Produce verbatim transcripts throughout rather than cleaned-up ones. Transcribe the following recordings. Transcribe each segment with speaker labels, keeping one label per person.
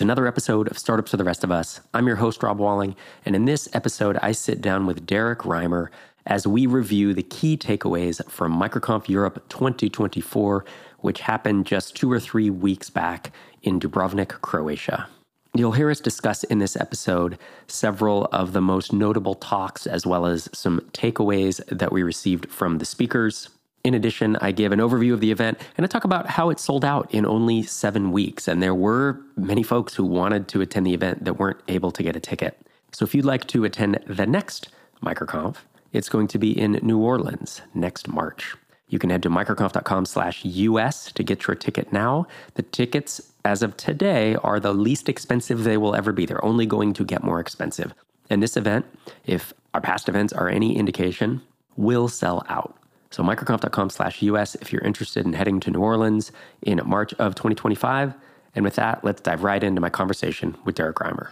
Speaker 1: another episode of Startups for the Rest of Us. I'm your host, Rob Walling, and in this episode, I sit down with Derek Reimer as we review the key takeaways from MicroConf Europe twenty twenty-four, which happened just two or three weeks back in Dubrovnik, Croatia. You'll hear us discuss in this episode several of the most notable talks as well as some takeaways that we received from the speakers. In addition, I give an overview of the event and I talk about how it sold out in only seven weeks. And there were many folks who wanted to attend the event that weren't able to get a ticket. So if you'd like to attend the next MicroConf, it's going to be in New Orleans next March. You can head to microconf.com slash US to get your ticket now. The tickets, as of today, are the least expensive they will ever be. They're only going to get more expensive. And this event, if our past events are any indication, will sell out. So microconf.com slash US if you're interested in heading to New Orleans in March of twenty twenty-five. And with that, let's dive right into my conversation with Derek Reimer.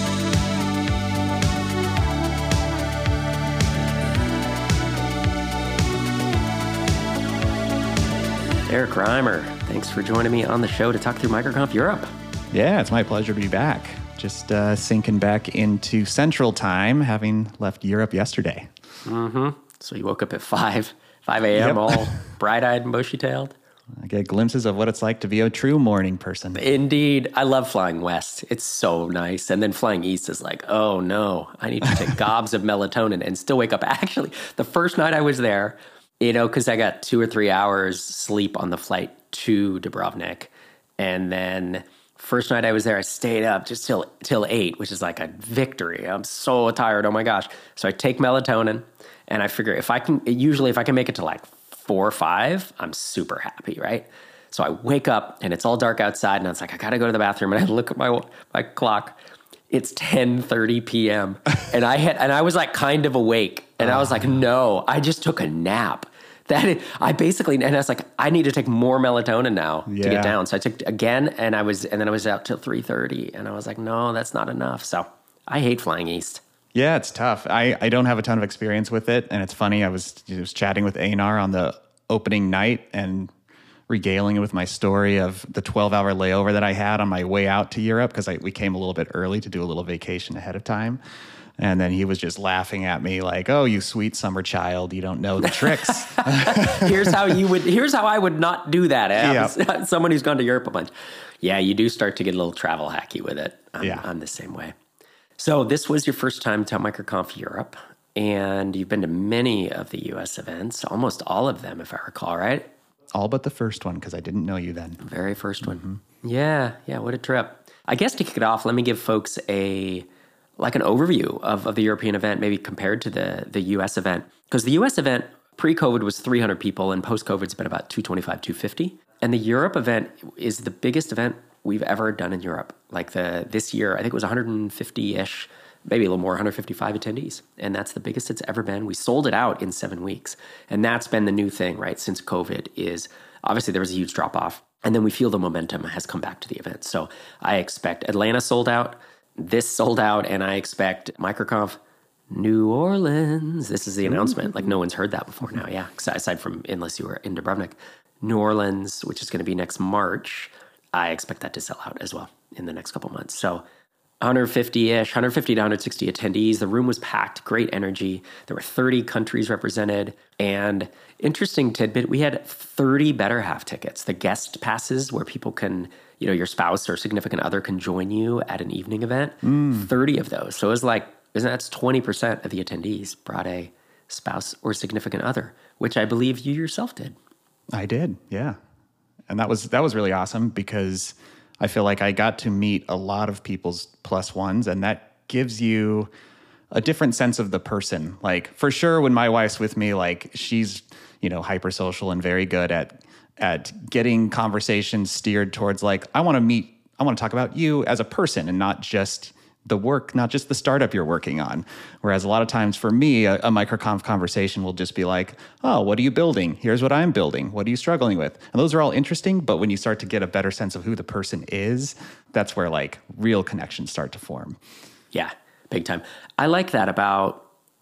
Speaker 1: Derek Reimer, thanks for joining me on the show to talk through MicroConf Europe.
Speaker 2: Yeah, it's my pleasure to be back. Just uh, sinking back into Central Time, having left Europe yesterday.
Speaker 1: Mm-hmm. So you woke up at five. five a.m. Yep. All bright-eyed and bushy-tailed.
Speaker 2: I get glimpses of what it's like to be a true morning person.
Speaker 1: Indeed. I love flying west. It's so nice. And then flying east is like, oh no, I need to take gobs of melatonin and still wake up. Actually, the first night I was there, you know, because I got two or three hours sleep on the flight to Dubrovnik. And then first night I was there, I stayed up just till till eight, which is like a victory. I'm so tired. Oh my gosh. So I take melatonin. And I figure if I can, usually if I can make it to like four or five, I'm super happy, right? So I wake up and it's all dark outside and I was like, I got to go to the bathroom. And I look at my my clock. It's ten thirty p.m. and I had, and I was like kind of awake. And I was like, no, I just took a nap. That I basically, and I was like, I need to take more melatonin now yeah. to get down. So I took again and I was, and then I was out till three thirty. And I was like, no, that's not enough. So I hate flying east.
Speaker 2: Yeah, it's tough. I, I don't have a ton of experience with it. And it's funny, I was, I was chatting with Einar on the opening night and regaling with my story of the twelve-hour layover that I had on my way out to Europe because we came a little bit early to do a little vacation ahead of time. And then he was just laughing at me like, oh, you sweet summer child, you don't know the tricks.
Speaker 1: here's how you would, here's how I would not do that. Eh?
Speaker 2: Yep.
Speaker 1: Someone who's gone to Europe a bunch. Yeah, you do start to get a little travel hacky with it. I'm,
Speaker 2: yeah.
Speaker 1: I'm the same way. So this was your first time to MicroConf Europe, and you've been to many of the U S events, almost all of them, if I recall, right?
Speaker 2: All but the first one, because I didn't know you then.
Speaker 1: Very first one. Mm-hmm. Yeah, yeah, what a trip. I guess to kick it off, let me give folks a like an overview of, of the European event, maybe compared to the, the U S event. Because the U S event, pre-COVID, was three hundred people, and post-COVID, it's been about two twenty-five, two fifty. And the Europe event is the biggest event we've ever done in Europe. Like the this year, I think it was one hundred fifty-ish, maybe a little more, one hundred fifty-five attendees. And that's the biggest it's ever been. We sold it out in seven weeks. And that's been the new thing, right? Since COVID is, obviously there was a huge drop off. And then we feel the momentum has come back to the event. So I expect Atlanta sold out, this sold out, and I expect MicroConf New Orleans. This is the announcement. Like no one's heard that before now. Yeah, aside from, unless you were in Dubrovnik. New Orleans, which is going to be next March, I expect that to sell out as well in the next couple months. So one hundred fifty-ish, one hundred fifty to one hundred sixty attendees. The room was packed, great energy. There were thirty countries represented. And interesting tidbit, we had thirty Better Half tickets, the guest passes where people can, you know, your spouse or significant other can join you at an evening event. Mm. thirty of those. So it was like, that's twenty percent of the attendees brought a spouse or significant other, which I believe you yourself did.
Speaker 2: I did, yeah. And that was that was really awesome because I feel like I got to meet a lot of people's plus ones, and that gives you a different sense of the person. Like for sure, when my wife's with me, like she's, you know, hyper social and very good at at getting conversations steered towards like, I want to meet, I want to talk about you as a person and not just the work, not just the startup you're working on. Whereas a lot of times for me, a, a MicroConf conversation will just be like, oh, what are you building? Here's what I'm building. What are you struggling with? And those are all interesting. But when you start to get a better sense of who the person is, that's where like real connections start to form.
Speaker 1: Yeah, big time. I like that about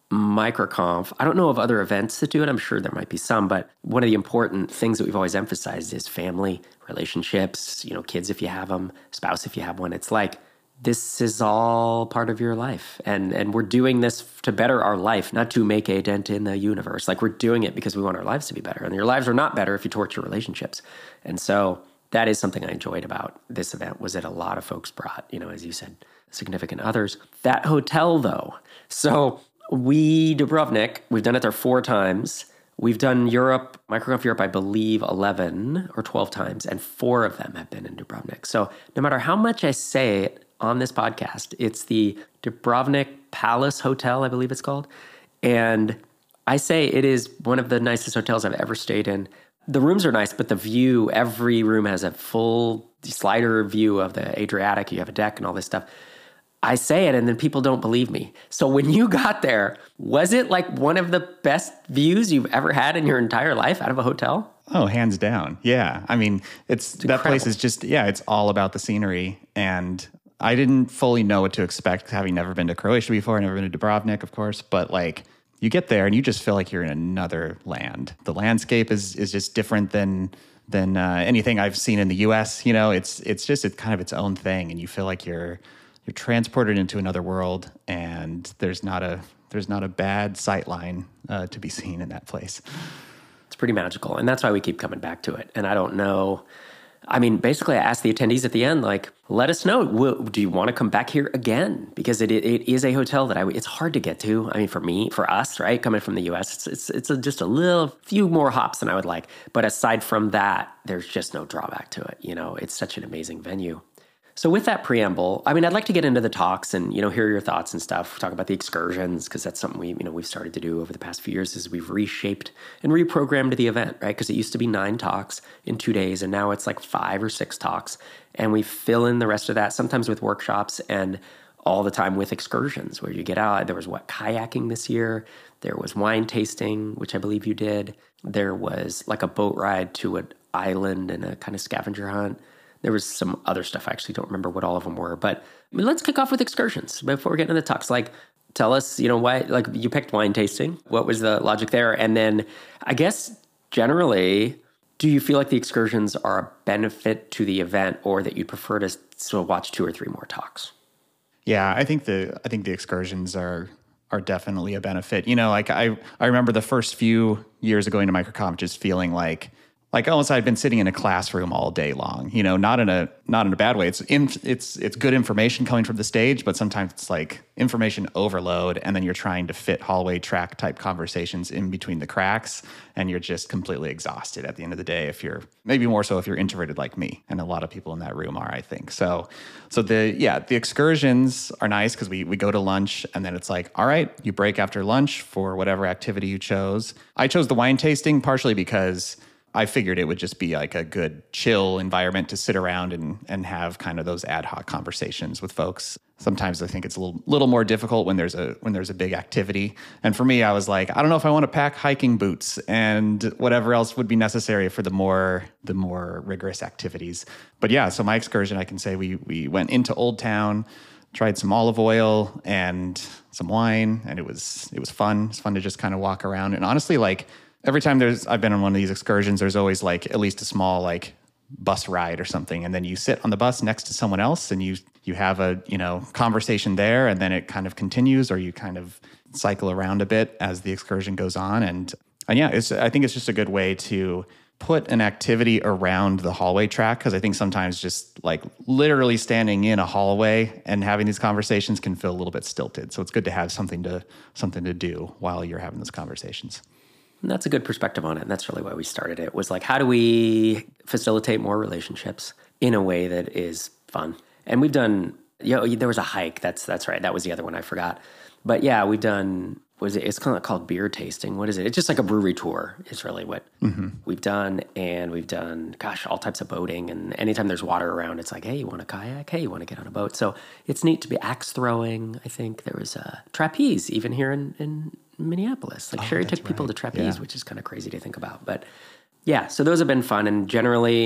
Speaker 1: MicroConf, I don't know of other events that do it. I'm sure there might be some, but one of the important things that we've always emphasized is family, relationships, you know, kids if you have them, spouse if you have one. It's like, this is all part of your life. And and we're doing this to better our life, not to make a dent in the universe. Like, we're doing it because we want our lives to be better. And your lives are not better if you torture relationships. And so that is something I enjoyed about this event, was that a lot of folks brought, you know, as you said, significant others. That hotel, though. So we, Dubrovnik, we've done it there four times. We've done Europe, MicroConf Europe, I believe, eleven or twelve times, and four of them have been in Dubrovnik. So no matter how much I say it on this podcast, it's the Dubrovnik Palace Hotel, I believe it's called. And I say it is one of the nicest hotels I've ever stayed in. The rooms are nice, but the view, every room has a full slider view of the Adriatic. You have a deck and all this stuff. I say it, and then people don't believe me. So when you got there, was it like one of the best views you've ever had in your entire life out of a hotel?
Speaker 2: Oh, hands down. Yeah. I mean, it's, it's that place is just, yeah, it's all about the scenery. And I didn't fully know what to expect, having never been to Croatia before, never been to Dubrovnik, of course, but like, you get there and you just feel like you're in another land. The landscape is is just different than than uh, anything I've seen in the U S. You know, it's it's just it's kind of its own thing, and you feel like you're you're transported into another world, and there's not a there's not a bad sight line uh, to be seen in that place.
Speaker 1: It's pretty magical, and that's why we keep coming back to it. And I don't know. I mean, basically, I asked the attendees at the end, like, let us know. Will, do you want to come back here again? Because it, it it is a hotel that I it's hard to get to. I mean, for me, for us, right, coming from the U S, it's it's, it's a, just a little few more hops than I would like. But aside from that, there's just no drawback to it. You know, it's such an amazing venue. So with that preamble, I mean, I'd like to get into the talks and, you know, hear your thoughts and stuff. Talk about the excursions, because that's something we, you know, we've started to do over the past few years, is we've reshaped and reprogrammed the event, right? Because it used to be nine talks in two days, and now it's like five or six talks. And we fill in the rest of that, sometimes with workshops and all the time with excursions where you get out. There was, what, kayaking this year. There was wine tasting, which I believe you did. There was like a boat ride to an island and a kind of scavenger hunt. There was some other stuff. I actually don't remember what all of them were. But I mean, let's kick off with excursions before we get into the talks. Like, tell us, you know, why, like, you picked wine tasting. What was the logic there? And then I guess generally, do you feel like the excursions are a benefit to the event, or that you'd prefer to still watch two or three more talks?
Speaker 2: Yeah, I think the I think the excursions are are definitely a benefit. You know, like I I remember the first few years of going to MicroConf just feeling like Like almost I'd been sitting in a classroom all day long, you know, not in a not in a bad way. It's in, it's it's good information coming from the stage, but sometimes it's like information overload, and then you're trying to fit hallway track type conversations in between the cracks, and you're just completely exhausted at the end of the day. If you're maybe more so if you're introverted like me, and a lot of people in that room are, I think. So, so the yeah the excursions are nice because we we go to lunch, and then it's like, all right, you break after lunch for whatever activity you chose. I chose the wine tasting partially because I figured it would just be like a good chill environment to sit around and and have kind of those ad hoc conversations with folks. Sometimes I think it's a little little more difficult when there's a when there's a big activity. And for me, I was like, I don't know if I want to pack hiking boots and whatever else would be necessary for the more the more rigorous activities. But yeah, so my excursion, I can say we we went into Old Town, tried some olive oil and some wine, and it was it was fun. It's fun to just kind of walk around. And honestly, like, every time there's I've been on one of these excursions, there's always like at least a small like bus ride or something, and then you sit on the bus next to someone else, and you you have a you know conversation there, and then it kind of continues, or you kind of cycle around a bit as the excursion goes on, and and yeah, it's I think it's just a good way to put an activity around the hallway track, because I think sometimes just like literally standing in a hallway and having these conversations can feel a little bit stilted. So it's good to have something to something to do while you're having those conversations.
Speaker 1: And that's a good perspective on it. And that's really why we started it, was like, how do we facilitate more relationships in a way that is fun? And we've done, you know, there was a hike. That's that's right. That was the other one I forgot. But yeah, we've done, what is it? It's kind of called beer tasting. What is it? It's just like a brewery tour is really what mm-hmm. we've done. And we've done, gosh, all types of boating. And anytime there's water around, it's like, hey, you want a kayak? Hey, you want to get on a boat? So it's neat to be axe throwing. I think there was a trapeze even here in, in Minneapolis. Like, oh, Sherry took people right. to trapeze, yeah. which is kind of crazy to think about. But yeah, so those have been fun. And generally,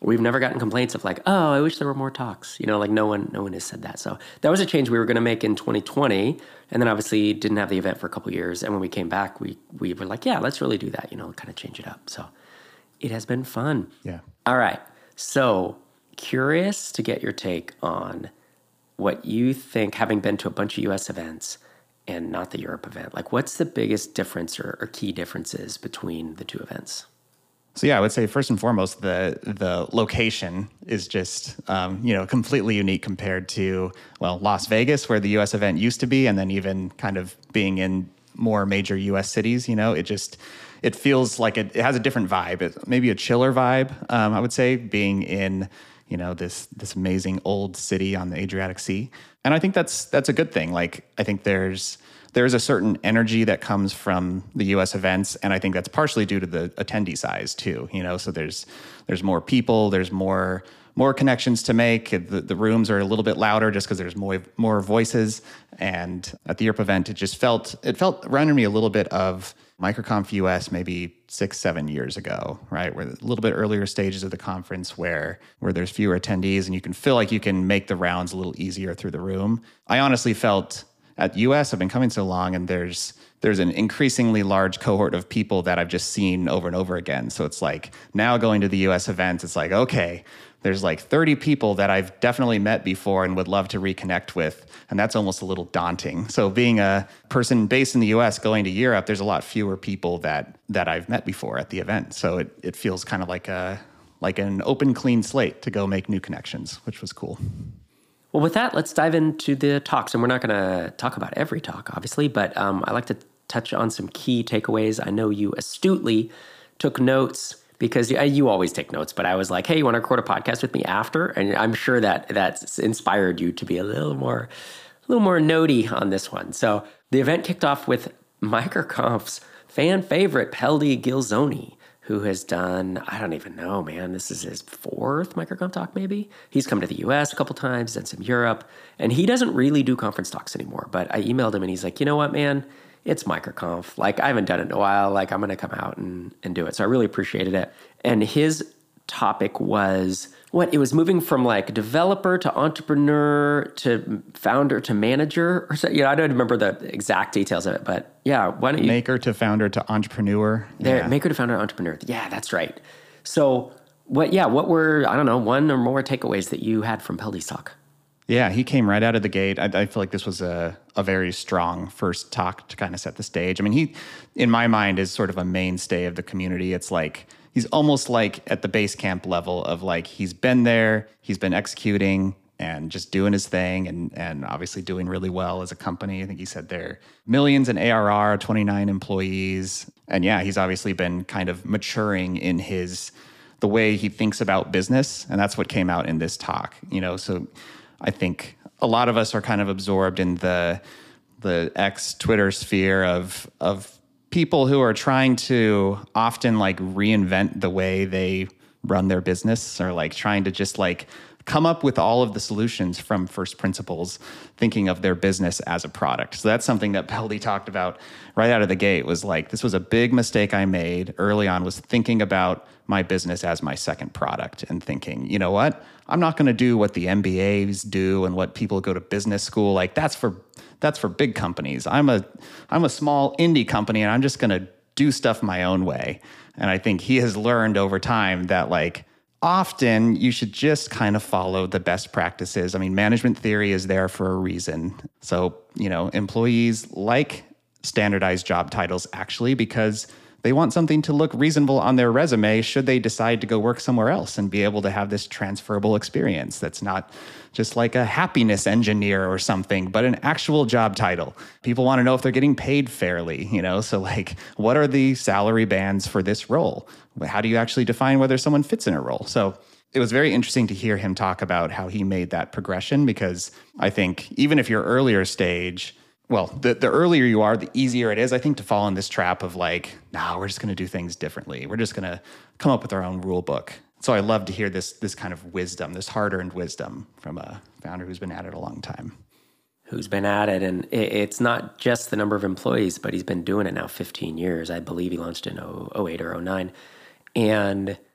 Speaker 1: we've never gotten complaints of like, oh, I wish there were more talks. You know, like no one, no one has said that. So that was a change we were going to make in twenty twenty, and then obviously didn't have the event for a couple of years. And when we came back, we we were like, yeah, let's really do that. You know, kind of change it up. So it has been fun.
Speaker 2: Yeah.
Speaker 1: All right. So curious to get your take on what you think, having been to a bunch of U S events and not the Europe event. Like, what's the biggest difference or, or key differences between the two events?
Speaker 2: So yeah, I would say first and foremost, the the location is just um, you know completely unique compared to well Las Vegas, where the U S event used to be, and then even kind of being in more major U S cities. You know, it just it feels like it, it has a different vibe. It, maybe a chiller vibe, um, I would say, being in you know this this amazing old city on the Adriatic Sea, and I think that's that's a good thing. Like I think there's there's a certain energy that comes from the U S events, and I think that's partially due to the attendee size too. You know, so there's there's more people, there's more more connections to make. The, the rooms are a little bit louder just because there's more more voices. And at the Europe event, it just felt it felt reminded me a little bit of MicroConf U S maybe six, seven years ago, right? Where a little bit earlier stages of the conference where where there's fewer attendees and you can feel like you can make the rounds a little easier through the room. I honestly felt at U S, I've been coming so long, and there's there's an increasingly large cohort of people that I've just seen over and over again. So it's like now going to the U S events, it's like, okay, there's like thirty people that I've definitely met before and would love to reconnect with. And that's almost a little daunting. So being a person based in the U S going to Europe, there's a lot fewer people that that I've met before at the event. So it, it feels kind of like a like an open, clean slate to go make new connections, which was cool.
Speaker 1: Well, with that, let's dive into the talks. And we're not going to talk about every talk, obviously, but um, I like to touch on some key takeaways. I know you astutely took notes because you, you always take notes, but I was like, hey, you want to record a podcast with me after? And I'm sure that that's inspired you to be a little more, a little more notey on this one. So the event kicked off with MicroConf's fan favorite, Peldi Gilzoni, who has done, I don't even know, man, this is his fourth MicroConf talk maybe. He's come to the U S a couple times, done some Europe, and he doesn't really do conference talks anymore. But I emailed him and he's like, you know what, man, it's MicroConf. Like, I haven't done it in a while. Like, I'm going to come out and, and do it. So I really appreciated it. And his topic was what? It was moving from like developer to entrepreneur to founder to manager or so. You know, I don't remember the exact details of it, but yeah, why don't you?
Speaker 2: Maker to founder to entrepreneur.
Speaker 1: There,
Speaker 2: yeah.
Speaker 1: Maker to founder entrepreneur. Yeah, that's right. So what, yeah, what were, I don't know, one or more takeaways that you had from Peldi's talk?
Speaker 2: Yeah, he came right out of the gate. I, I feel like this was a, a very strong first talk to kind of set the stage. I mean, he, in my mind, is sort of a mainstay of the community. It's like, he's almost like at the base camp level of like, he's been there, he's been executing and just doing his thing and and obviously doing really well as a company. I think he said they're millions in A R R, twenty-nine employees. And yeah, he's obviously been kind of maturing in his, the way he thinks about business. And that's what came out in this talk, you know? So I think a lot of us are kind of absorbed in the, the ex Twitter sphere of, of people who are trying to often like reinvent the way they run their business, or like trying to just like come up with all of the solutions from first principles, thinking of their business as a product. So that's something that Peldi talked about right out of the gate, was like, this was a big mistake I made early on, was thinking about my business as my second product and thinking, you know what, I'm not going to do what the M B As do and what people go to business school. Like that's for, that's for big companies. I'm a, I'm a small indie company and I'm just going to do stuff my own way. And I think he has learned over time that like, often you should just kind of follow the best practices. I mean, management theory is there for a reason. So, you know, employees like standardized job titles actually because they want something to look reasonable on their resume should they decide to go work somewhere else and be able to have this transferable experience that's not just like a happiness engineer or something, but an actual job title. People want to know if they're getting paid fairly, you know? So like, what are the salary bands for this role? How do you actually define whether someone fits in a role? So it was very interesting to hear him talk about how he made that progression, because I think even if you're earlier stage, well, the, the earlier you are, the easier it is, I think, to fall in this trap of like, no, we're just going to do things differently. We're just going to come up with our own rule book. So I love to hear this this kind of wisdom, this hard-earned wisdom from a founder who's been at it a long time.
Speaker 1: Who's been at it. And it, it's not just the number of employees, but he's been doing it now fifteen years. I believe he launched in oh eight or oh nine. And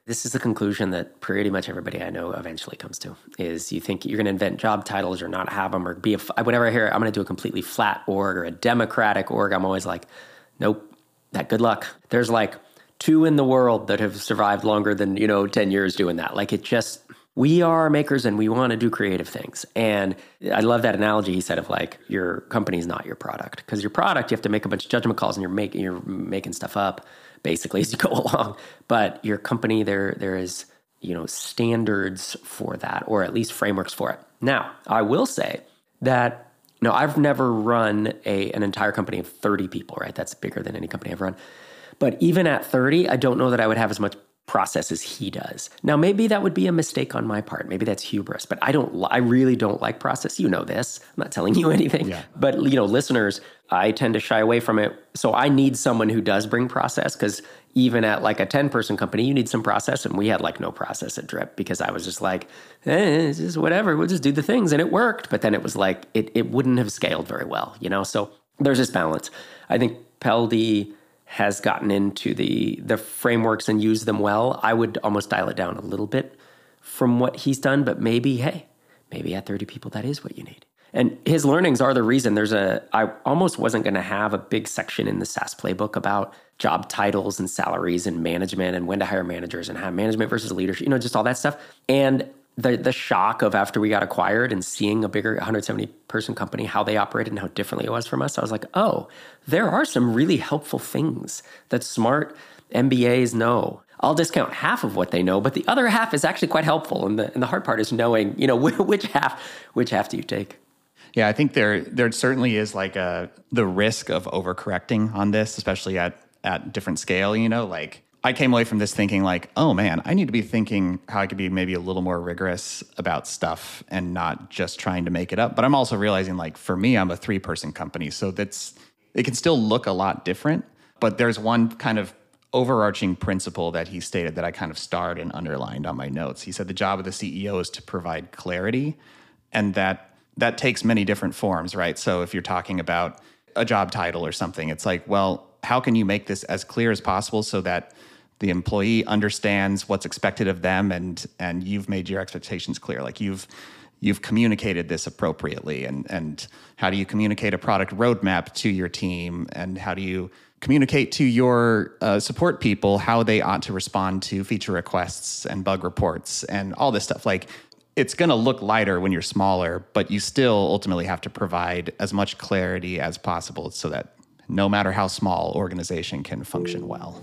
Speaker 1: This is the conclusion that pretty much everybody I know eventually comes to, is you think you're going to invent job titles or not have them or be a, whenever I hear I'm going to do a completely flat org or a democratic org, I'm always like, nope, that good luck. There's like two in the world that have survived longer than, you know, ten years doing that. Like it just, we are makers and we want to do creative things. And I love that analogy he said of like, your company's not your product, because your product, you have to make a bunch of judgment calls and you're making, you're making stuff up basically as you go along. But your company, there, there is, you know, standards for that, or at least frameworks for it. Now, I will say that, you know, I've never run a an entire company of thirty people, right? That's bigger than any company I've run. But even at thirty, I don't know that I would have as much process as he does. Now, maybe that would be a mistake on my part. Maybe that's hubris, but I don't, I really don't like process. You know this. I'm not telling you anything,
Speaker 2: yeah.
Speaker 1: But you know, listeners, I tend to shy away from it. So I need someone who does bring process, because even at like a ten person company, you need some process. And we had like no process at Drip, because I was just like, eh, it's just whatever, we'll just do the things. And it worked. But then it was like, it, it wouldn't have scaled very well, you know? So there's this balance. I think Peldi has gotten into the the frameworks and used them well. I would almost dial it down a little bit from what he's done, but maybe, hey, maybe at thirty people, that is what you need. And his learnings are the reason. There's a, I almost wasn't going to have a big section in the SaaS playbook about job titles and salaries and management and when to hire managers and how management versus leadership, you know, just all that stuff. And the the shock of after we got acquired and seeing a bigger one hundred seventy person company, how they operated and how differently it was from us, I was like, oh, there are some really helpful things that smart M B As know. I'll discount half of what they know, but the other half is actually quite helpful. And the and the hard part is knowing, you know, which half which half do you take?
Speaker 2: Yeah, I think there there certainly is like a the risk of overcorrecting on this, especially at at different scale. You know, like I came away from this thinking like, oh man, I need to be thinking how I could be maybe a little more rigorous about stuff and not just trying to make it up. But I'm also realizing like for me, I'm a three person company, so that's it can still look a lot different. But there's one kind of overarching principle that he stated that I kind of starred and underlined on my notes. He said the job of the C E O is to provide clarity, and that that takes many different forms, right? So if you're talking about a job title or something, it's like, well, how can you make this as clear as possible so that the employee understands what's expected of them, and and you've made your expectations clear, like you've you've communicated this appropriately, and and how do you communicate a product roadmap to your team, and how do you communicate to your uh, support people how they ought to respond to feature requests and bug reports and all this stuff. Like, it's going to look lighter when you're smaller, but you still ultimately have to provide as much clarity as possible so that no matter how small, organization can function well.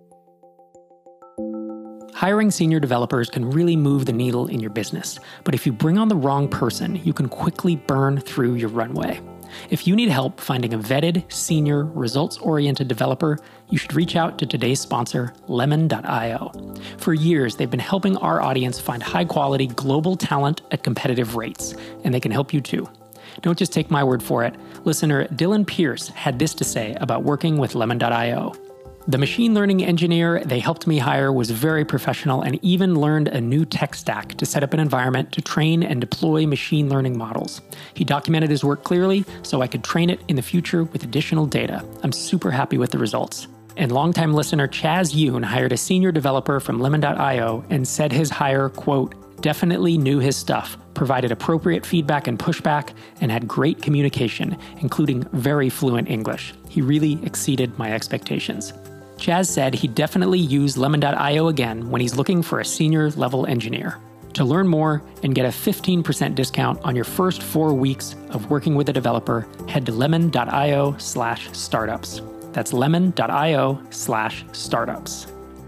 Speaker 3: Hiring senior developers can really move the needle in your business, but if you bring on the wrong person, you can quickly burn through your runway. If you need help finding a vetted, senior, results-oriented developer, you should reach out to today's sponsor, lemon dot io. For years, they've been helping our audience find high-quality global talent at competitive rates, and they can help you too. Don't just take my word for it. Listener Dylan Pierce had this to say about working with lemon dot io. The machine learning engineer they helped me hire was very professional and even learned a new tech stack to set up an environment to train and deploy machine learning models. He documented his work clearly so I could train it in the future with additional data. I'm super happy with the results. And longtime listener Chaz Yoon hired a senior developer from lemon dot io and said his hire, quote, definitely knew his stuff, provided appropriate feedback and pushback, and had great communication, including very fluent English. He really exceeded my expectations. Chaz said he'd definitely use lemon dot io again when he's looking for a senior level engineer. To learn more and get a fifteen percent discount on your first four weeks of working with a developer, head to lemon dot io slash startups. That's lemon dot io slash startups.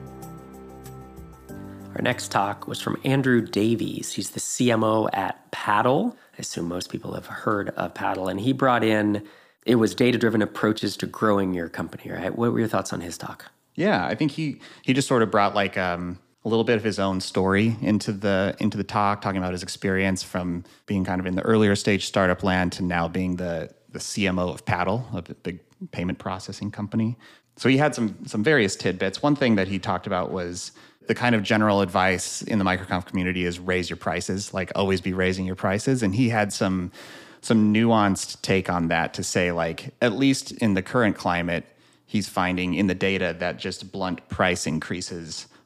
Speaker 1: Our next talk was from Andrew Davies. He's the C M O at Paddle. I assume most people have heard of Paddle. And he brought in, it was data-driven approaches to growing your company, right? What were your thoughts on his talk?
Speaker 2: Yeah, I think he he just sort of brought like um, a little bit of his own story into the into the talk, talking about his experience from being kind of in the earlier stage startup land to now being the the C M O of Paddle, a big payment processing company. So he had some some various tidbits. One thing that he talked about was the kind of general advice in the MicroConf community is raise your prices, like always be raising your prices. And he had some some nuanced take on that to say, like, at least in the current climate, he's finding in the data that just blunt price increases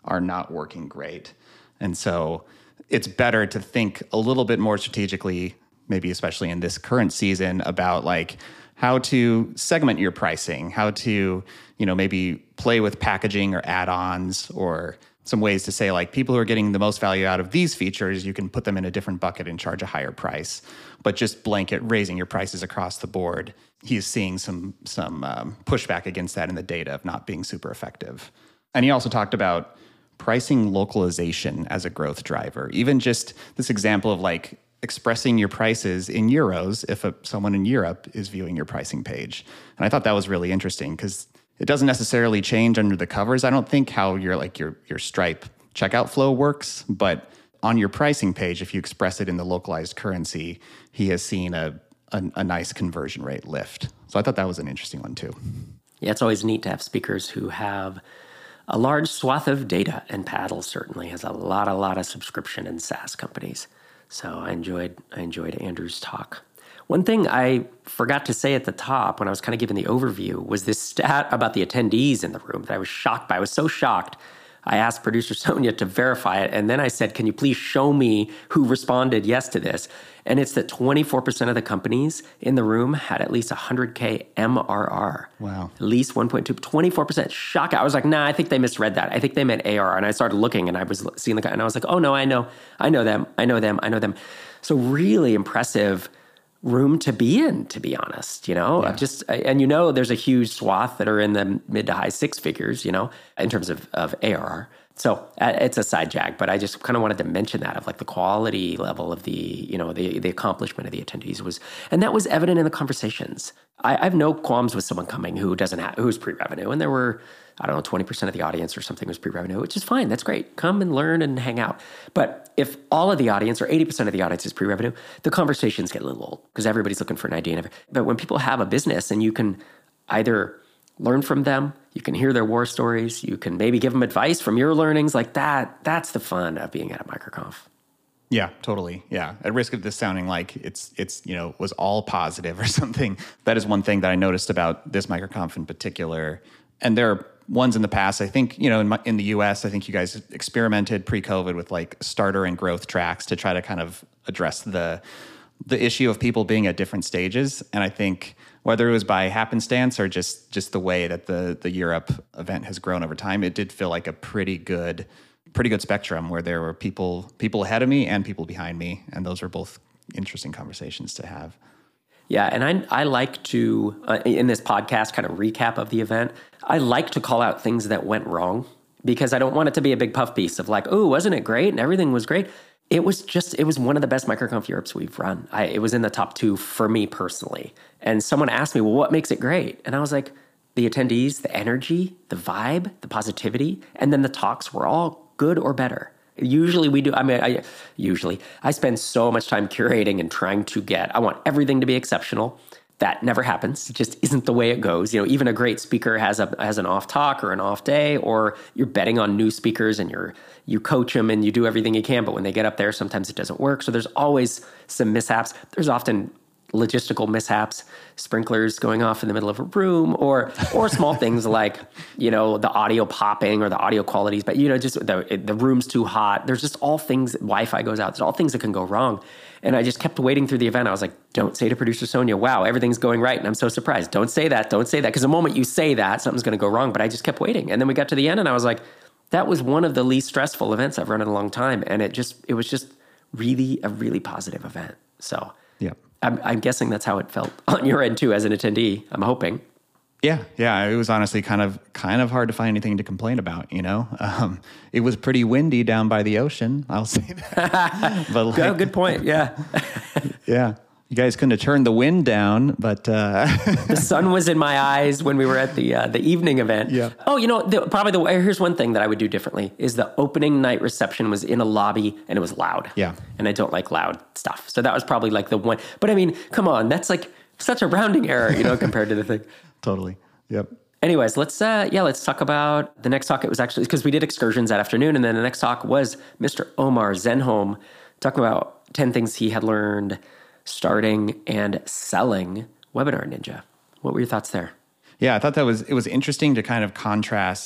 Speaker 2: are not working great. And so it's better to think a little bit more strategically, maybe especially in this current season, about like how to segment your pricing, how to, you know, maybe play with packaging or add-ons, or some ways to say like people who are getting the most value out of these features, you can put them in a different bucket and charge a higher price. But just blanket raising your prices across the board, he's seeing some some um, pushback against that in the data of not being super effective. And he also talked about pricing localization as a growth driver. Even just this example of like expressing your prices in euros if a, someone in Europe is viewing your pricing page. And I thought that was really interesting because it doesn't necessarily change under the covers. I don't think how your like your your Stripe checkout flow works, but on your pricing page, if you express it in the localized currency, he has seen a, a, a nice conversion rate lift. So I thought that was an interesting one too.
Speaker 1: Yeah, it's always neat to have speakers who have a large swath of data, and Paddle certainly has a lot, a lot of subscription and SaaS companies. So I enjoyed I enjoyed Andrew's talk. One thing I forgot to say at the top when I was kind of giving the overview was this stat about the attendees in the room that I was shocked by. I was so shocked. I asked producer Sonia to verify it, and then I said, can you please show me who responded yes to this? And it's that twenty-four percent of the companies in the room had at least one hundred K M R R.
Speaker 2: Wow.
Speaker 1: At least one point two, twenty-four percent. Shock. I was like, nah, I think they misread that. I think they meant A R R. And I started looking, and I was seeing the guy, and I was like, oh, no, I know. I know them. I know them. I know them. So really impressive room to be in, to be honest, you know, yeah. just, and you know, there's a huge swath that are in the mid to high six figures, you know, in terms of, of A R R. So uh, it's a side jag, but I just kind of wanted to mention that of like the quality level of the, you know, the, the accomplishment of the attendees was, and that was evident in the conversations. I, I have no qualms with someone coming who doesn't have, who's pre-revenue. And there were, I don't know, twenty percent of the audience or something was pre-revenue, which is fine. That's great. Come and learn and hang out. But if all of the audience or eighty percent of the audience is pre-revenue, the conversations get a little old because everybody's looking for an idea. But when people have a business and you can either learn from them, you can hear their war stories, you can maybe give them advice from your learnings, like that, that's the fun of being at a MicroConf.
Speaker 2: Yeah, totally. Yeah. At risk of this sounding like it's, it's you know, was all positive or something, that is one thing that I noticed about this MicroConf in particular. And there are ones in the past, I think, you know, in, my, in the U S, I think you guys experimented pre-COVID with like starter and growth tracks to try to kind of address the the issue of people being at different stages. And I think whether it was by happenstance or just just the way that the the Europe event has grown over time, it did feel like a pretty good pretty good spectrum where there were people people ahead of me and people behind me, and those were both interesting conversations to have.
Speaker 1: Yeah, and I I like to, uh, in this podcast kind of recap of the event, I like to call out things that went wrong because I don't want it to be a big puff piece of like, oh, wasn't it great? And everything was great. It was just, it was one of the best MicroConf Europes we've run. I, it was in the top two for me personally. And someone asked me, well, what makes it great? And I was like, the attendees, the energy, the vibe, the positivity, and then the talks were all good or better. Usually we do, I mean, I, usually I spend so much time curating and trying to get, I want everything to be exceptional. That never happens. It just isn't the way it goes. You know, even a great speaker has a has an off talk or an off day, or you're betting on new speakers and you're you coach them and you do everything you can, but when they get up there, sometimes it doesn't work. So there's always some mishaps. There's often logistical mishaps, sprinklers going off in the middle of a room, or or small things like, you know, the audio popping or the audio qualities, but, you know, just the the room's too hot. There's just all things, Wi-Fi goes out. There's all things that can go wrong. And I just kept waiting through the event. I was like, don't say to producer Sonia, wow, everything's going right. And I'm so surprised. Don't say that. Don't say that. Because the moment you say that, something's going to go wrong. But I just kept waiting. And then we got to the end and I was like, that was one of the least stressful events I've run in a long time. And it just, it was just really a really positive event. So
Speaker 2: yeah,
Speaker 1: I'm, I'm guessing that's how it felt on your end too, as an attendee. I'm hoping.
Speaker 2: Yeah, yeah. It was honestly kind of kind of hard to find anything to complain about, you know? Um, it was pretty windy down by the ocean, I'll say that. But like,
Speaker 1: oh, good point, yeah.
Speaker 2: Yeah. You guys couldn't have turned the wind down, but... Uh,
Speaker 1: the sun was in my eyes when we were at the uh, the evening event.
Speaker 2: Yeah.
Speaker 1: Oh, you know, the, probably the here's one thing that I would do differently is the opening night reception was in a lobby and it was loud.
Speaker 2: Yeah.
Speaker 1: And I don't like loud stuff. So that was probably like the one. But I mean, come on, that's like such a rounding error, you know, compared to the thing.
Speaker 2: Totally. Yep.
Speaker 1: Anyways, let's uh, yeah, let's talk about the next talk. It was actually because we did excursions that afternoon, and then the next talk was Mister Omar Zenhom talking about ten things he had learned starting and selling Webinar Ninja. What were your thoughts there?
Speaker 2: Yeah, I thought that was it was interesting to kind of contrast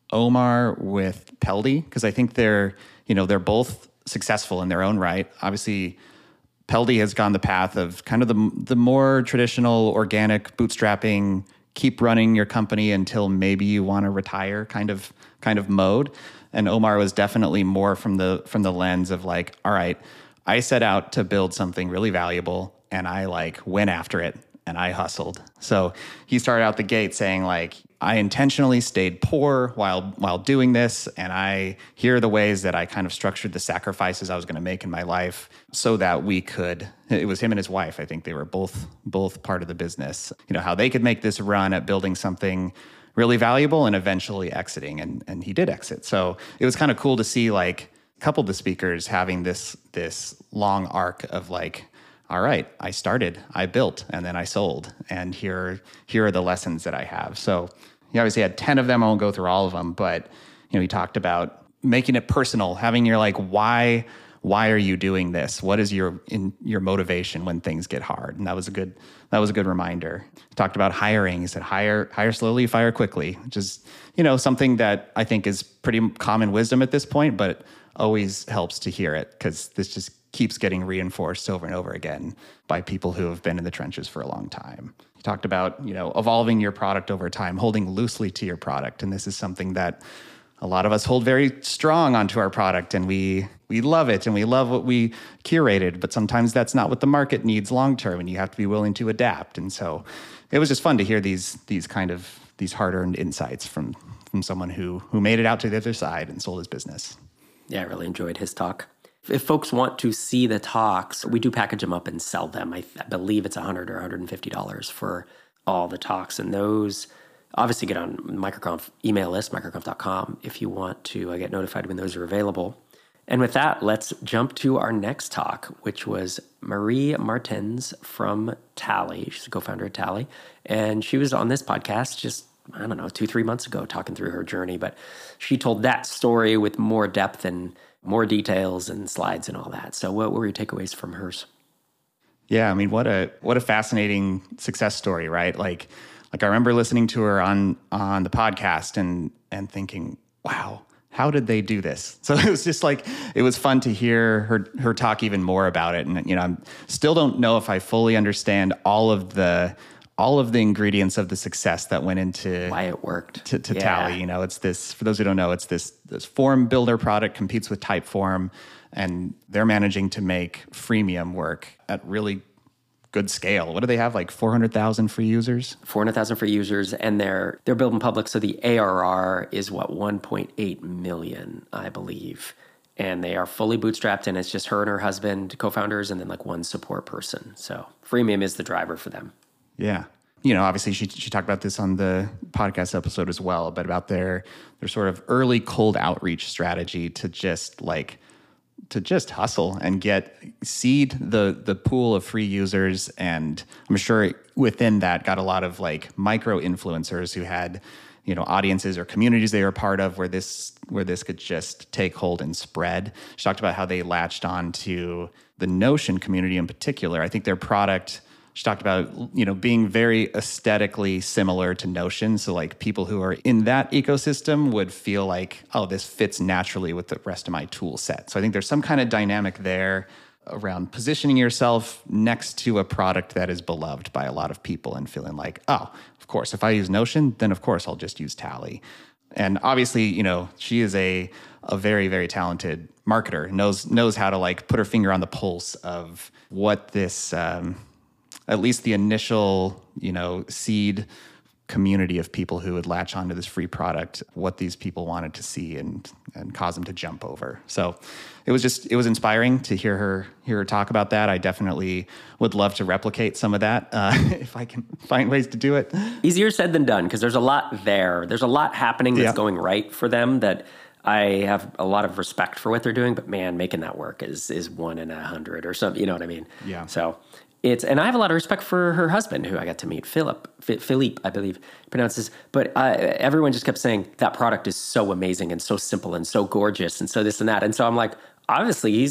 Speaker 2: Omar with Peldi, because I think they're, you know, they're both successful in their own right. Obviously, Peldi has gone the path of kind of the the more traditional organic bootstrapping, keep running your company until maybe you want to retire kind of kind of mode. And Omar was definitely more from the from the lens of like, all right, I set out to build something really valuable and I like went after it and I hustled. So he started out the gate saying like, I intentionally stayed poor while while doing this, and I here are the ways that I kind of structured the sacrifices I was going to make in my life so that we could. It was him and his wife. I think they were both both part of the business. You know, how they could make this run at building something really valuable and eventually exiting, and and he did exit. So it was kind of cool to see like a couple of the speakers having this this long arc of like, all right, I started, I built, and then I sold. And here, here are the lessons that I have. So he obviously had ten of them. I won't go through all of them, but you know, he talked about making it personal, having your like, why, why are you doing this? What is your in your motivation when things get hard? And that was a good, that was a good reminder. He talked about hiring. He said, hire, hire slowly, fire quickly, which is, you know, something that I think is pretty common wisdom at this point, but always helps to hear it because this just keeps getting reinforced over and over again by people who have been in the trenches for a long time. He talked about, you know, evolving your product over time, holding loosely to your product. And this is something that a lot of us hold very strong onto our product, and we we love it and we love what we curated, but sometimes that's not what the market needs long term, and you have to be willing to adapt. And so it was just fun to hear these these kind of these hard-earned insights from from someone who who made it out to the other side and sold his business.
Speaker 1: Yeah, I really enjoyed his talk. If folks want to see the talks, we do package them up and sell them. I, I believe it's one hundred dollars or one hundred fifty dollars for all the talks. And those obviously get on MicroConf email list, microconf dot com, if you want to uh, get notified when those are available. And with that, let's jump to our next talk, which was Marie Martens from Tally. She's a co-founder at Tally. And she was on this podcast just, I don't know, two, three months ago talking through her journey. But she told that story with more depth and more details and slides and all that. So what were your takeaways from hers?
Speaker 2: Yeah, I mean, what a what a fascinating success story, right? Like, like I remember listening to her on on the podcast and and thinking, wow, how did they do this? So it was just like, it was fun to hear her her talk even more about it. And you know, I still don't know if I fully understand all of the all of the ingredients of the success that went into
Speaker 1: why it worked
Speaker 2: to, to
Speaker 1: yeah.
Speaker 2: Tally. You know, it's this, for those who don't know, it's this, this form builder product competes with Typeform, and they're managing to make freemium work at really good scale. What do they have? Like four hundred thousand free users?
Speaker 1: four hundred thousand free users, and they're, they're building public. So the A R R is what, one point eight million, I believe. And they are fully bootstrapped, and it's just her and her husband, co-founders, and then like one support person. So freemium is the driver for them.
Speaker 2: Yeah. You know, obviously she she talked about this on the podcast episode as well, but about their their sort of early cold outreach strategy to just like to just hustle and get seed the the pool of free users. And I'm sure within that got a lot of like micro influencers who had, you know, audiences or communities they were part of where this where this could just take hold and spread. She talked about how they latched on to the Notion community in particular. I think their product, she talked about, you know, being very aesthetically similar to Notion. So like people who are in that ecosystem would feel like, oh, this fits naturally with the rest of my tool set. So I think there's some kind of dynamic there around positioning yourself next to a product that is beloved by a lot of people and feeling like, oh, of course, if I use Notion, then of course I'll just use Tally. And obviously, you know, she is a a very, very talented marketer, knows knows how to like put her finger on the pulse of what this, um, at least the initial, you know, seed community of people who would latch onto this free product, what these people wanted to see and and cause them to jump over. So it was just, it was inspiring to hear her hear her talk about that. I definitely would love to replicate some of that uh, if I can find ways to do it.
Speaker 1: Easier said than done, because there's a lot there. There's a lot happening that's
Speaker 2: yeah.
Speaker 1: going right for them that I have a lot of respect for what they're doing, but man, making that work is is one in a hundred or something, you know what I mean?
Speaker 2: Yeah.
Speaker 1: So it's, and I have a lot of respect for her husband, who I got to meet, Philip, Philippe, I believe pronounces. But uh, everyone just kept saying that product is so amazing and so simple and so gorgeous and so this and that. And so I'm like, obviously he's a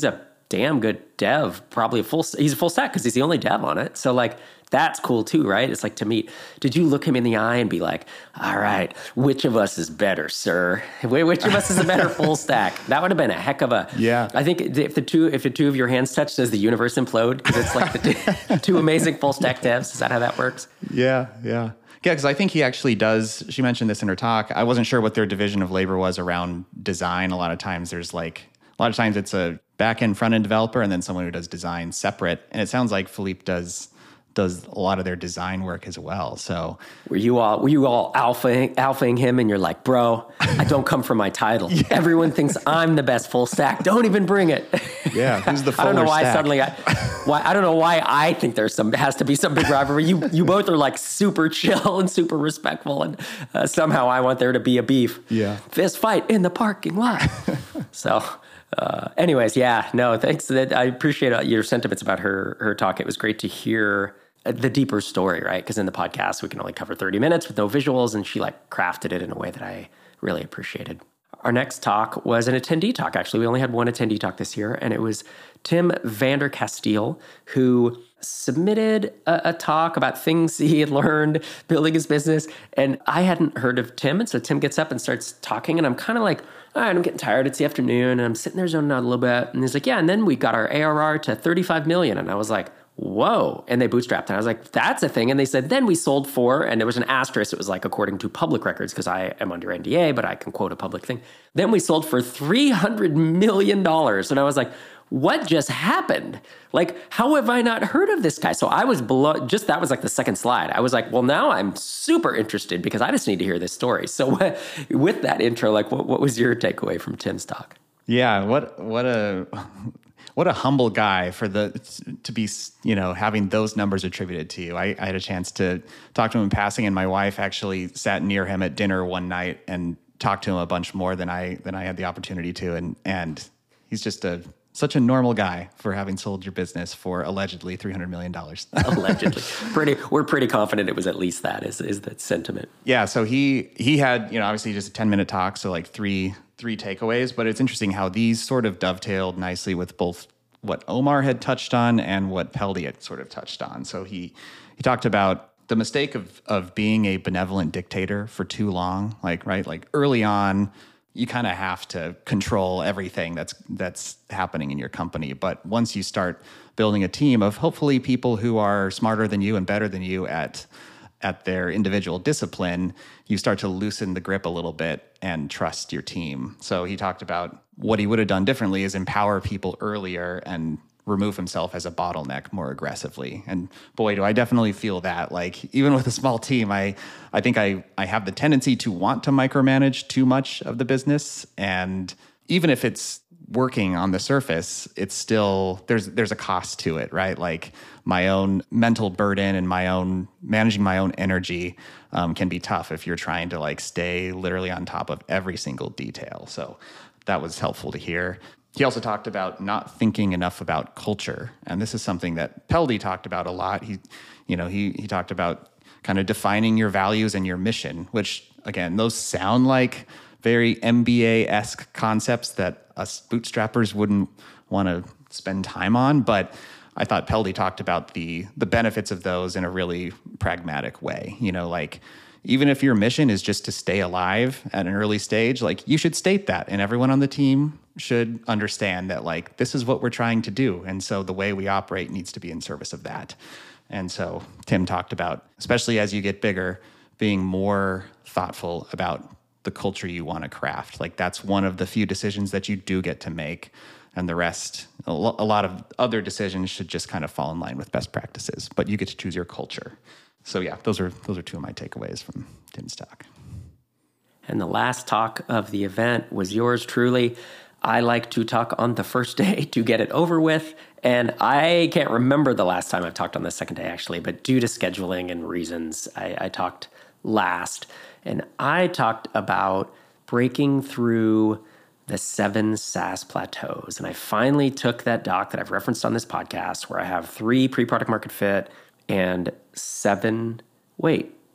Speaker 1: damn good dev, probably a full, he's a full stack because he's the only dev on it. So like, that's cool too, right? It's like to meet, did you look him in the eye and be like, all right, which of us is better, sir? Which of us is a better full stack? That would have been a heck of a,
Speaker 2: yeah.
Speaker 1: I think if the two, if the two of your hands touch, does the universe implode? Because it's like the two, two amazing full stack devs. Is that how that works?
Speaker 2: Yeah, yeah. Yeah, because I think he actually does, she mentioned this in her talk. I wasn't sure what their division of labor was around design. A lot of times there's like, a lot of times it's a back-end, front-end developer and then someone who does design separate. And it sounds like Philippe does does a lot of their design work as well. So
Speaker 1: were you all were you all alphaing, alphaing him and you're like, bro, I don't come from my title. Yeah. Everyone thinks I'm the best full stack. Don't even bring it.
Speaker 2: Yeah, who's the fuller
Speaker 1: I don't know why
Speaker 2: stack?
Speaker 1: suddenly I why I don't know why I think there's some has to be some big rivalry. You you both are like super chill and super respectful, and uh, somehow I want there to be a beef.
Speaker 2: Yeah,
Speaker 1: fist fight in the parking lot. So. Uh, anyways, yeah, no, thanks. I appreciate your sentiments about her her talk. It was great to hear the deeper story, right? Because in the podcast, we can only cover thirty minutes with no visuals, and she like crafted it in a way that I really appreciated. Our next talk was an attendee talk. Actually, we only had one attendee talk this year, and it was Tim Vander Castile, who submitted a, a talk about things he had learned building his business. And I hadn't heard of Tim. And so Tim gets up and starts talking, and I'm kind of like, all right, I'm getting tired. It's the afternoon, and I'm sitting there zoning out a little bit. And he's like, yeah, and then we got our A R R to thirty-five million. And I was like, whoa. And they bootstrapped. And I was like, that's a thing. And they said, then we sold for, and there was an asterisk. It was like, according to public records, because I am under N D A, but I can quote a public thing. Then we sold for three hundred million dollars. And I was like, what just happened? Like, how have I not heard of this guy? So I was below, just that was like the second slide. I was like, well, now I'm super interested because I just need to hear this story. So with that intro, like, what, what was your takeaway from Tim's talk?
Speaker 2: Yeah, what what a what a humble guy for the to be, you know, having those numbers attributed to you. I, I had a chance to talk to him in passing, and my wife actually sat near him at dinner one night and talked to him a bunch more than I than I had the opportunity to. And and he's just a such a normal guy for having sold your business for allegedly three hundred million dollars.
Speaker 1: Allegedly. Pretty, we're pretty confident it was at least that, is, is that sentiment.
Speaker 2: Yeah, so he he had, you know, obviously just a ten-minute talk, so like three three takeaways, but it's interesting how these sort of dovetailed nicely with both what Omar had touched on and what Peldi had sort of touched on. So he he talked about the mistake of of being a benevolent dictator for too long, like, right? Like early on, you kind of have to control everything that's that's happening in your company. But once you start building a team of hopefully people who are smarter than you and better than you at at their individual discipline, you start to loosen the grip a little bit and trust your team. So he talked about what he would have done differently is empower people earlier and remove himself as a bottleneck more aggressively. And boy, do I definitely feel that. Like, even with a small team, I I think I, I have the tendency to want to micromanage too much of the business. And even if it's working on the surface, it's still, there's there's a cost to it, right? Like my own mental burden and my own, managing my own energy um, can be tough if you're trying to like stay literally on top of every single detail. So that was helpful to hear. He also talked about not thinking enough about culture. And this is something that Peldi talked about a lot. He, you know, he he talked about kind of defining your values and your mission, which again, those sound like very M B A-esque concepts that us bootstrappers wouldn't want to spend time on. But I thought Peldi talked about the the benefits of those in a really pragmatic way. You know, like, even if your mission is just to stay alive at an early stage, like, you should state that, and everyone on the team should understand that, like, this is what we're trying to do. And so the way we operate needs to be in service of that. And so Tim talked about, especially as you get bigger, being more thoughtful about the culture you want to craft. Like, that's one of the few decisions that you do get to make. And the rest, a lot of other decisions should just kind of fall in line with best practices, but you get to choose your culture. So yeah, those are those are two of my takeaways from Tim's talk.
Speaker 1: And the last talk of the event was yours truly. I like to talk on the first day to get it over with. And I can't remember the last time I've talked on the second day, actually, but due to scheduling and reasons, I, I talked last. And I talked about breaking through the seven SaaS plateaus. And I finally took that doc that I've referenced on this podcast, where I have three pre-product market fit and seven, wait,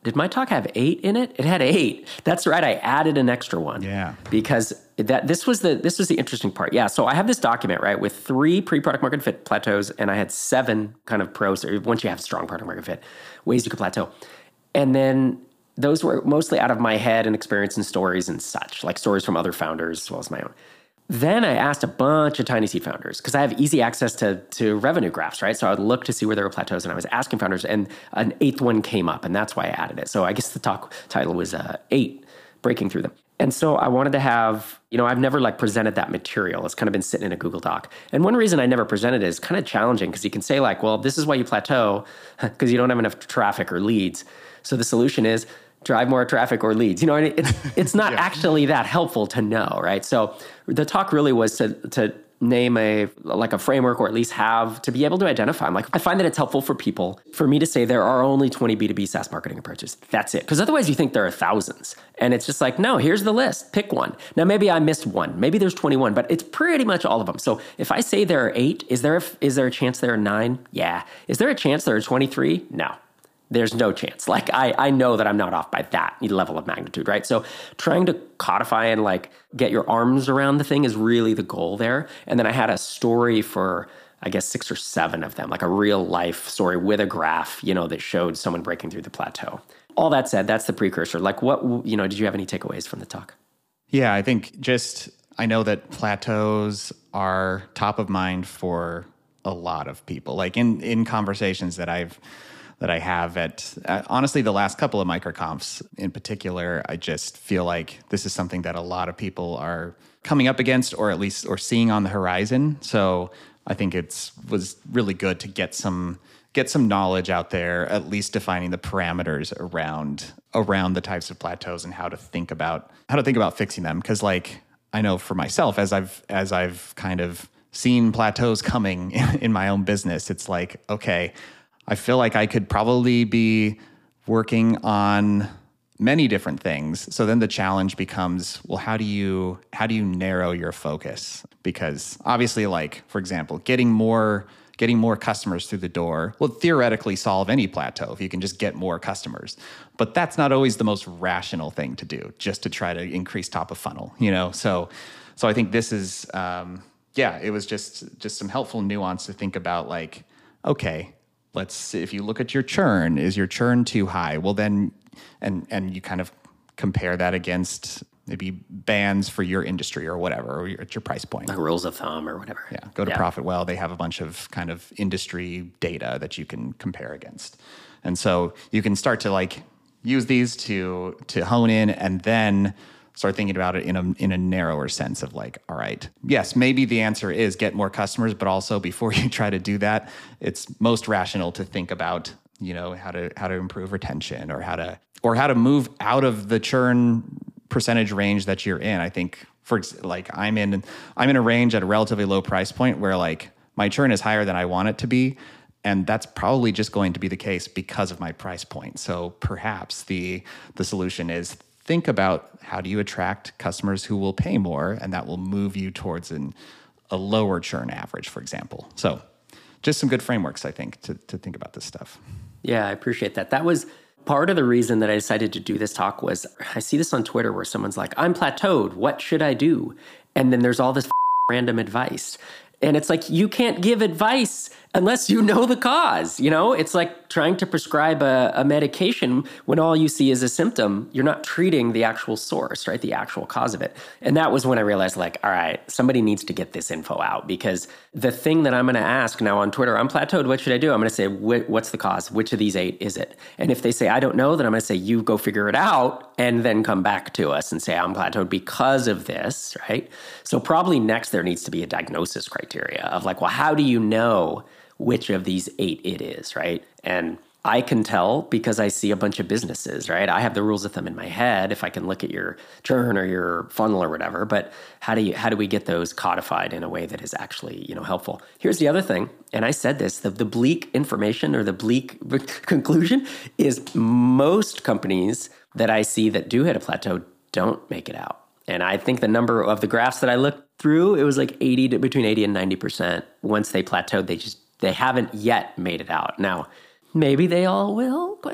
Speaker 1: did my talk have eight in it? It had eight. That's right. I added an extra one.
Speaker 2: Yeah.
Speaker 1: Because that this was the this was the interesting part. Yeah. So I have this document, right, with three pre-product market fit plateaus, and I had seven kind of pros, or once you have strong product market fit, ways you could plateau. And then those were mostly out of my head and experience and stories and such, like stories from other founders as well as my own. Then I asked a bunch of tiny seed founders because I have easy access to, to revenue graphs, right? So I would look to see where there were plateaus, and I was asking founders, and an eighth one came up, and that's why I added it. So I guess the talk title was uh, eight, breaking through them. And so I wanted to have, you know, I've never like presented that material. It's kind of been sitting in a Google Doc. And one reason I never presented it is kind of challenging because you can say like, well, this is why you plateau because you don't have enough traffic or leads. So the solution is drive more traffic or leads. You know, it's it's not yeah. actually that helpful to know, right? So the talk really was to to name a like a framework, or at least have to be able to identify. I'm like, I find that it's helpful for people for me to say there are only twenty B two B SaaS marketing approaches. That's it. Because otherwise you think there are thousands. And it's just like, no, here's the list. Pick one. Now maybe I missed one. Maybe there's twenty-one, but it's pretty much all of them. So if I say there are eight, is there a, is there a chance there are nine? Yeah. Is there a chance there are twenty-three? No. There's no chance. Like I, I know that I'm not off by that level of magnitude, right? So trying to codify and like get your arms around the thing is really the goal there. And then I had a story for, I guess, six or seven of them, like a real life story with a graph, you know, that showed someone breaking through the plateau. All that said, that's the precursor. Like what, you know, did you have any takeaways from the talk?
Speaker 2: Yeah, I think just, I know that plateaus are top of mind for a lot of people. Like in, in conversations that I've that I have at, uh, honestly, the last couple of microconfs in particular, I just feel like this is something that a lot of people are coming up against, or at least, or seeing on the horizon. So I think it's was really good to get some, get some knowledge out there, at least defining the parameters around, around the types of plateaus and how to think about, how to think about fixing them. Cause like, I know for myself, as I've, as I've kind of seen plateaus coming in, in my own business, it's like, okay, I feel like I could probably be working on many different things. So then the challenge becomes, well, how do you how do you narrow your focus? Because obviously, like, for example, getting more getting more customers through the door will theoretically solve any plateau if you can just get more customers. But that's not always the most rational thing to do, just to try to increase top of funnel, you know? So so I think this is um, yeah, it was just just some helpful nuance to think about, like, okay, let's see, if you look at your churn, is your churn too high? Well, then, and and you kind of compare that against maybe bands for your industry or whatever, or your, at your price point.
Speaker 1: Like rules of thumb or whatever.
Speaker 2: Yeah, go to
Speaker 1: yeah.
Speaker 2: ProfitWell. They have a bunch of kind of industry data that you can compare against. And so you can start to like use these to to hone in, and then start thinking about it in a in a narrower sense of like, all right, yes, maybe the answer is get more customers, but also before you try to do that, it's most rational to think about, you know, how to how to improve retention, or how to or how to move out of the churn percentage range that you're in. I think for like I'm in I'm in a range at a relatively low price point where like my churn is higher than I want it to be. And that's probably just going to be the case because of my price point. So perhaps the the solution is think about how do you attract customers who will pay more, and that will move you towards an, a lower churn average, for example. So just some good frameworks, I think, to, to think about this stuff.
Speaker 1: Yeah, I appreciate that. That was part of the reason that I decided to do this talk. Was I see this on Twitter where someone's like, I'm plateaued. What should I do? And then there's all this random advice. And it's like, you can't give advice unless you know the cause, you know? It's like trying to prescribe a, a medication when all you see is a symptom. You're not treating the actual source, right? The actual cause of it. And that was when I realized, like, all right, somebody needs to get this info out, because the thing that I'm going to ask now on Twitter, I'm plateaued, what should I do? I'm going to say, what's the cause? Which of these eight is it? And if they say, I don't know, then I'm going to say, you go figure it out, and then come back to us and say, I'm plateaued because of this, right? So probably next there needs to be a diagnosis criteria of like, well, how do you know which of these eight it is, right? And I can tell because I see a bunch of businesses, right? I have the rules of thumb in my head if I can look at your churn or your funnel or whatever, but how do you how do we get those codified in a way that is actually, you know, helpful? Here's the other thing, and I said this, the, the bleak information or the bleak conclusion is most companies that I see that do hit a plateau don't make it out. And I think the number of the graphs that I looked through, it was like eighty to between eighty and ninety percent. Once they plateaued, they just They haven't yet made it out. Now, maybe they all will, question mark.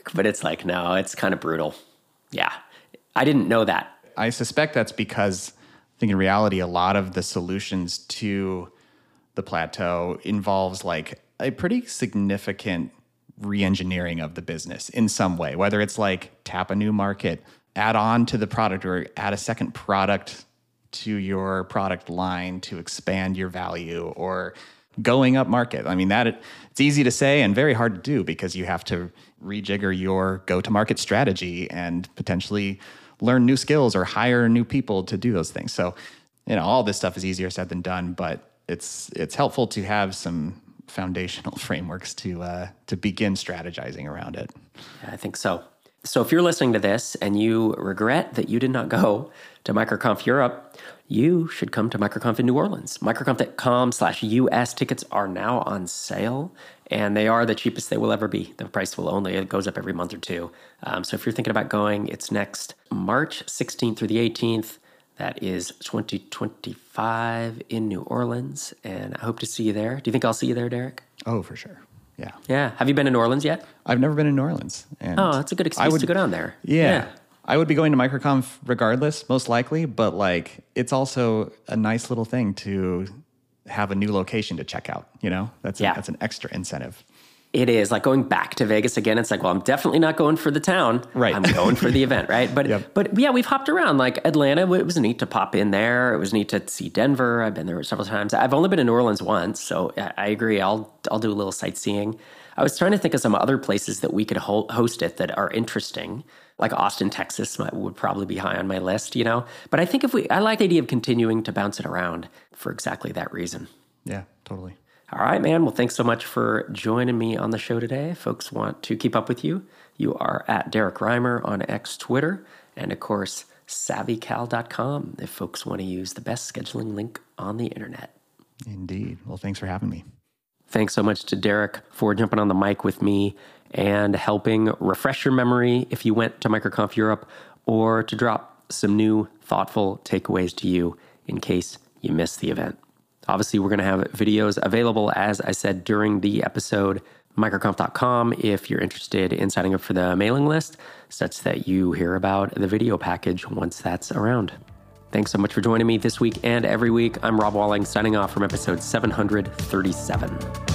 Speaker 1: joke, but it's like, no, it's kind of brutal. Yeah. I didn't know that.
Speaker 2: I suspect that's because I think in reality, a lot of the solutions to the plateau involves like a pretty significant re-engineering of the business in some way, whether it's like tap a new market, add on to the product, or add a second product to your product line to expand your value, or going up market. I mean, that it's easy to say and very hard to do because you have to rejigger your go-to-market strategy and potentially learn new skills or hire new people to do those things. So, you know, all this stuff is easier said than done, but it's it's helpful to have some foundational frameworks to uh, to begin strategizing around it.
Speaker 1: Yeah, I think so. So if you're listening to this and you regret that you did not go to MicroConf Europe, you should come to MicroConf in New Orleans. MicroConf.com slash US tickets are now on sale, and they are the cheapest they will ever be. The price will only, it goes up every month or two. Um, so if you're thinking about going, it's next March sixteenth through the eighteenth. That is twenty twenty-five in New Orleans, and I hope to see you there. Do you think I'll see you there, Derek?
Speaker 2: Oh, for sure. Yeah.
Speaker 1: Yeah. Have you been to New Orleans yet?
Speaker 2: I've never been in New Orleans. And
Speaker 1: oh, that's a good excuse
Speaker 2: would,
Speaker 1: to go down there.
Speaker 2: Yeah,
Speaker 1: yeah.
Speaker 2: I would be going to MicroConf regardless, most likely, but like it's also a nice little thing to have a new location to check out, you know? That's,
Speaker 1: yeah.
Speaker 2: a, that's an extra incentive.
Speaker 1: It is like going back to Vegas again. It's like, well, I'm definitely not going for the town.
Speaker 2: Right.
Speaker 1: I'm going for the event, right? But
Speaker 2: Yep.
Speaker 1: but yeah, we've hopped around. Like Atlanta, it was neat to pop in there. It was neat to see Denver. I've been there several times. I've only been to New Orleans once, so I agree. I'll I'll do a little sightseeing. I was trying to think of some other places that we could ho- host it that are interesting. Like Austin, Texas might, would probably be high on my list, you know? But I think if we, I like the idea of continuing to bounce it around for exactly that reason.
Speaker 2: Yeah, totally.
Speaker 1: All right, man. Well, thanks so much for joining me on the show today. If folks want to keep up with you, you are at Derek Reimer on X Twitter, and of course, savvy cal dot com if folks want to use the best scheduling link on the internet.
Speaker 2: Indeed. Well, thanks for having me.
Speaker 1: Thanks so much to Derek for jumping on the mic with me and helping refresh your memory if you went to MicroConf Europe, or to drop some new thoughtful takeaways to you in case you missed the event. Obviously, we're going to have videos available, as I said, during the episode, microconf dot com, if you're interested in signing up for the mailing list, such that you hear about the video package once that's around. Thanks so much for joining me this week and every week. I'm Rob Walling, signing off from episode seven hundred thirty-seven.